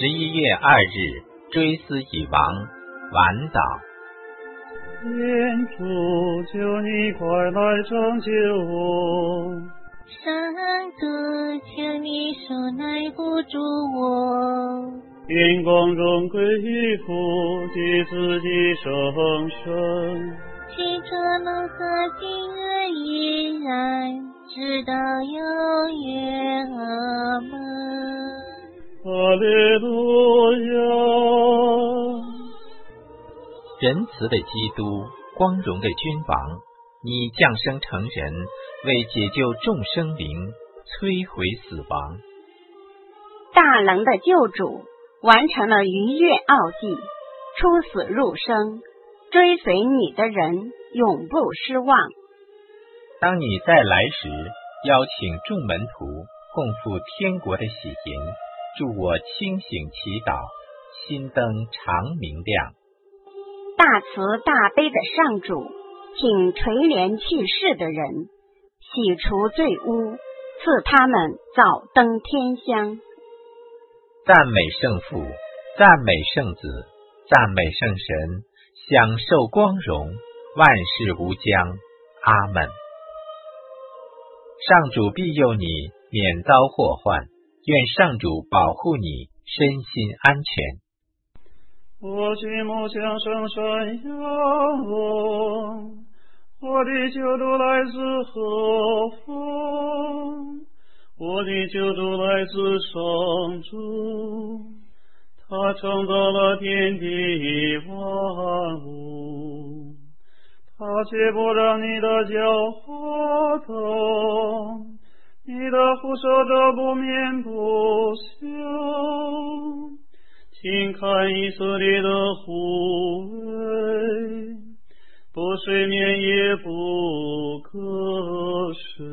11月2日，追思已亡，晚祷。 天主，求你快来拯救我！ 上主，求你手来扶助我！ 愿光荣归于父及子及圣神， 起初如何，今日依然，直到永远。阿们。 哈利路亚！ 仁慈的基督，光荣的君王，你降生成人，为解救众生灵，摧毁死亡。 大能的救主完成了逾越奥迹，出死入生，追随你的人永不失望。 当你再来时，邀请众门徒共赴天国的喜筵，助我清醒祈祷，心灯常明亮。 大慈大悲的上主，请垂怜去世的人，洗除罪污，赐他们早登天乡。 赞美圣父，赞美圣子，赞美圣神，享受光荣，万事无疆。阿们。上主庇佑你，免遭祸患，愿上主保护你身心安全。 我举目向上山仰望，我的救助来自何方？我的救助来自上主，他创造了天地万物，他绝不让你的脚滑倒，你的护守者不眠不休。请看以色列的护卫，不睡眠也不瞌睡。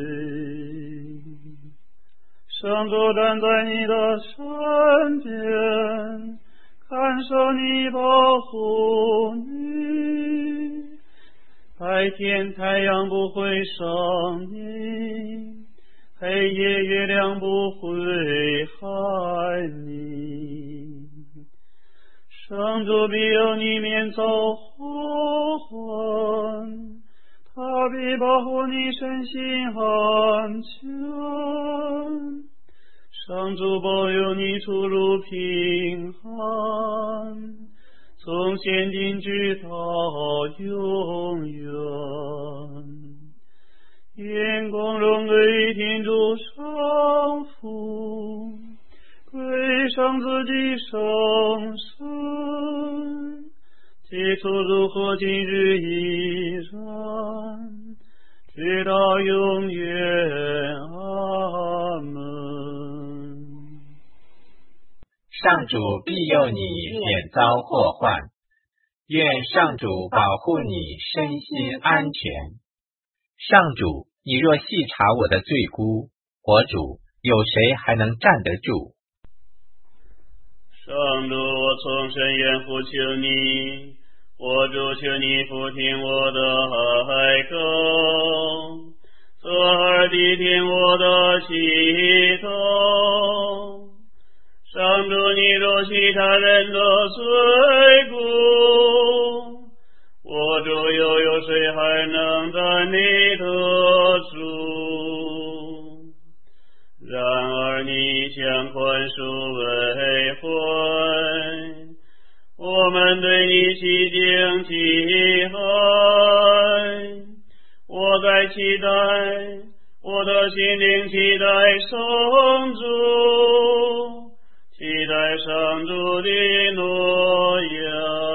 上主站在你的身边，看守你，保护你。白天太阳不会伤你，黑夜月亮不会害你。上主庇佑你免遭祸患，他必保护你身心安全。上主保佑你出入平安，从现今直到永远。愿光荣归天主上父，归上子及圣神，起初如何，今日依然，直到永远。阿门。 上主庇佑你，免遭祸患，愿上主保护你身心安全。上主，你若细查我的罪辜，我主有谁还能站得住？ 上主，我从深渊呼求你，我主，求你俯听我的哀歌，侧耳谛听我的祈祷。上主，你若其他人的罪辜，我主又有谁还能站立得住？然而你将宽恕为悔，我们对你祈敬祈爱。我在期待，我的心灵期待上主，期待上主的诺言。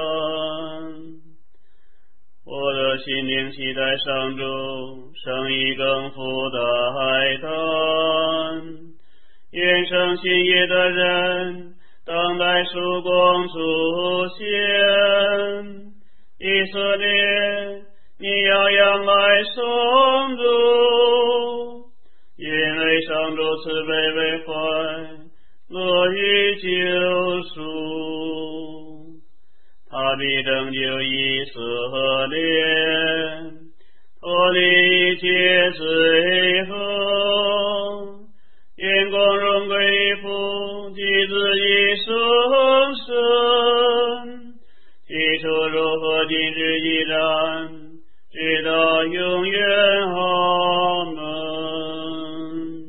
我的心灵期待上主，生意更富的海灯。愿生新业的人等待曙光出现。以色列，你要仰赖上主，因为上主慈悲为怀，乐于救赎。他必拯救以色列，脱离一切罪恶。愿愿光荣归于父及子及圣神，起初如何，今日依然，直到永远。阿门。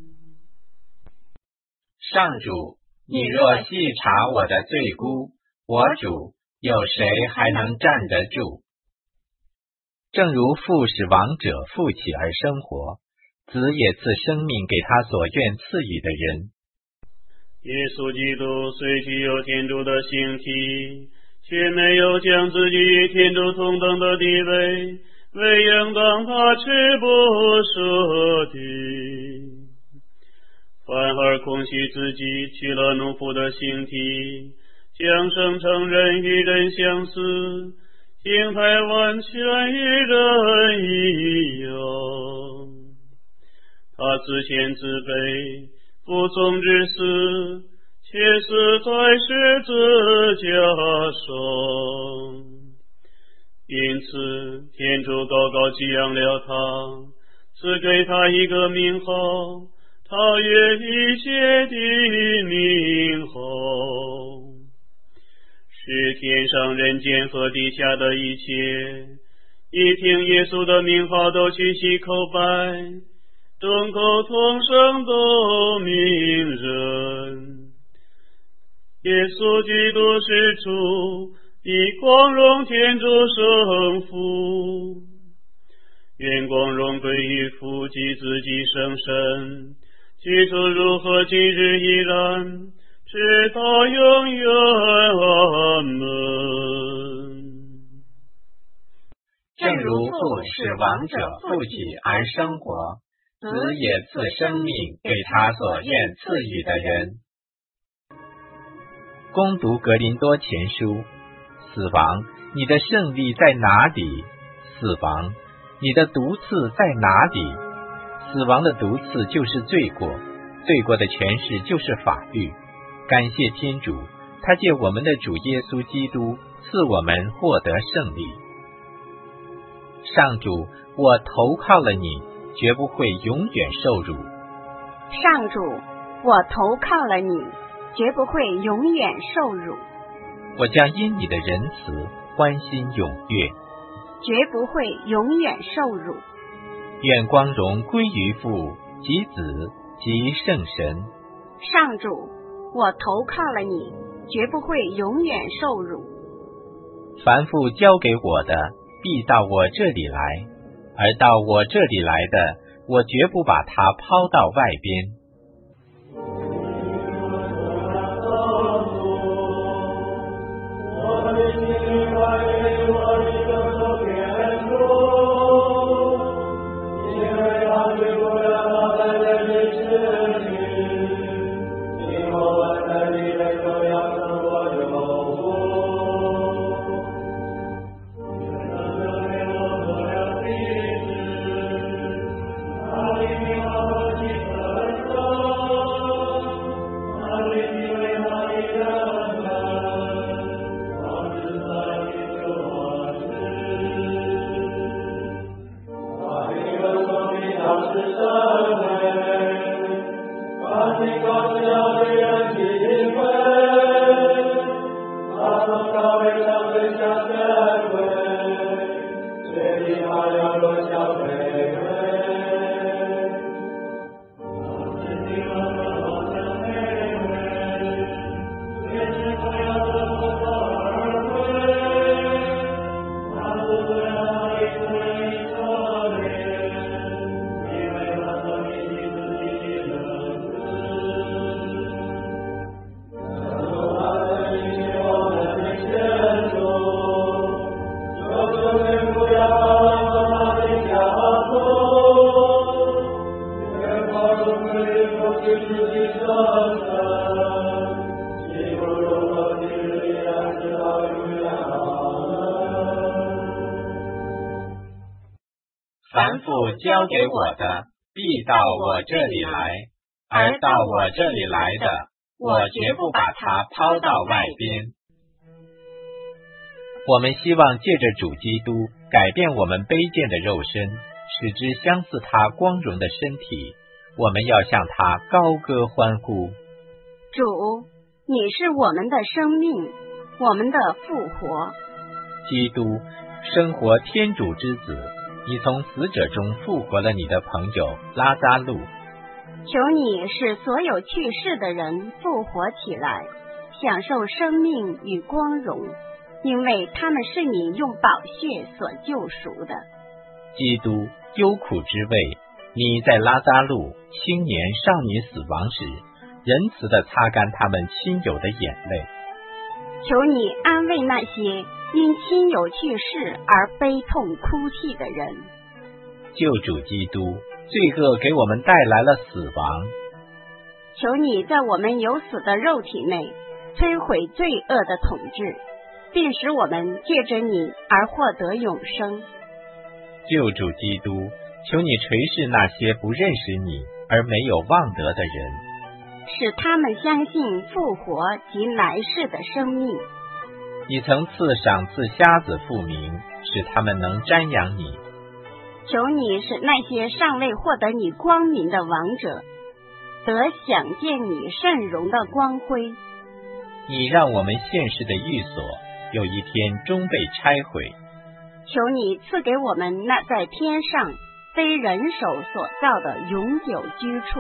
上主，你若细查我的罪辜，我主有谁还能站得住？正如父使亡者复起而生活，子也赐生命给他所愿赐予的人。 耶稣基督虽具有天主的形体，却没有将自己与天主同等的地位，为应当他吃不舍的，反而空虚自己，取了奴仆的形体，降生成人，与人相似，形态完全与人一样。他自谦自卑，服从至死，且死在十字架上。因此天主高高举扬了他，赐给他一个名号，超越一切的名号，使天上人间和地下的一切一听耶稣的名号都屈膝叩拜，众口同声都明认，耶稣基督是主，以光荣天主圣父。愿光荣归于父及子及圣神，起初如何，今日依然，直到永远。阿门。 正如父使亡者复起而生活，子也赐生命给他所愿赐予的人。攻读格林多前书，死亡，你的胜利在哪里？死亡，你的毒刺在哪里？死亡的毒刺就是罪过，罪过的权势就是法律。感谢天主，他借我们的主耶稣基督赐我们获得胜利。上主，我投靠了你，绝不会永远受辱。 上主，我投靠了你，绝不会永远受辱。 我将因你的仁慈欢欣踊跃， 绝不会永远受辱。 愿光荣归于父及子及圣神。 上主，我投靠了你，绝不会永远受辱。 凡父交给我的，必到我这里来，而到我这里来的，我绝不把他抛到外边。凡父交给我的，必到我这里来，而到我这里来的，我绝不把他抛到外边。我们希望借着主基督改变我们卑贱的肉身，使之相似他光荣的身体， 我们要向他高歌欢呼。 主，你是我们的生命，我们的复活。 基督，生活天主之子，你从死者中复活了你的朋友拉扎路。 求你使所有去世的人复活起来，享受生命与光荣，因为他们是你用宝血所救赎的。 基督，忧苦之味，你在拉扎路青年少女死亡时，仁慈地擦干他们亲友的眼泪。 求你安慰那些因亲友去世而悲痛哭泣的人。 救主基督，罪恶给我们带来了死亡。 求你在我们有死的肉体内摧毁罪恶的统治，并使我们借着你而获得永生。 救主基督，求你垂视那些不认识你而没有望得的人， 使他们相信复活及来世的生命。 你曾赏赐瞎子复明，使他们能瞻仰你。 求你使那些尚未获得你光明的亡者得享见你圣容的光辉。 你让我们现世的寓所有一天终被拆毁。 求你赐给我们那在天上非人手所造的永久居处。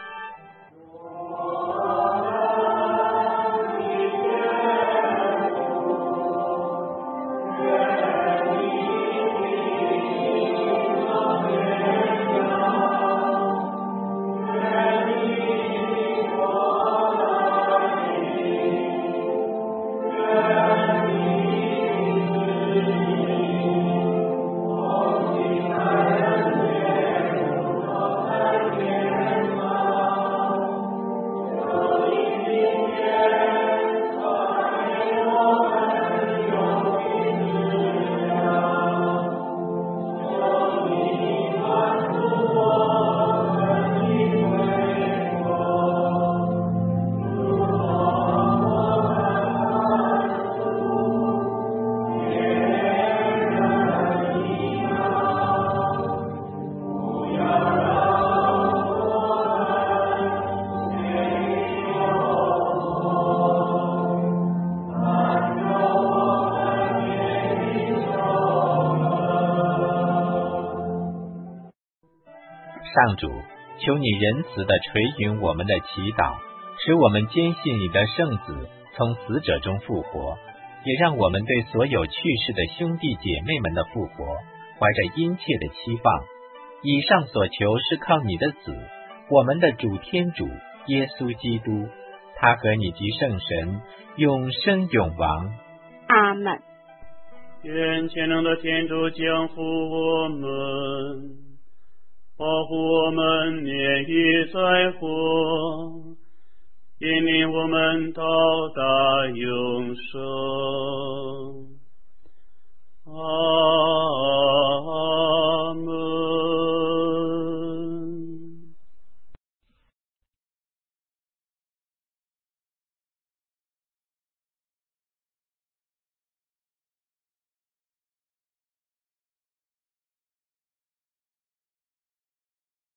上主，求你仁慈地垂允我们的祈祷，使我们坚信你的圣子从死者中复活，也让我们对所有去世的兄弟姐妹们的复活怀着殷切的期望。以上所求是靠你的子，我们的主天主耶稣基督，他和你及圣神永生永王。 阿们。 愿全能的天主降福我们，保护我们免于灾祸，引领我们到达永生。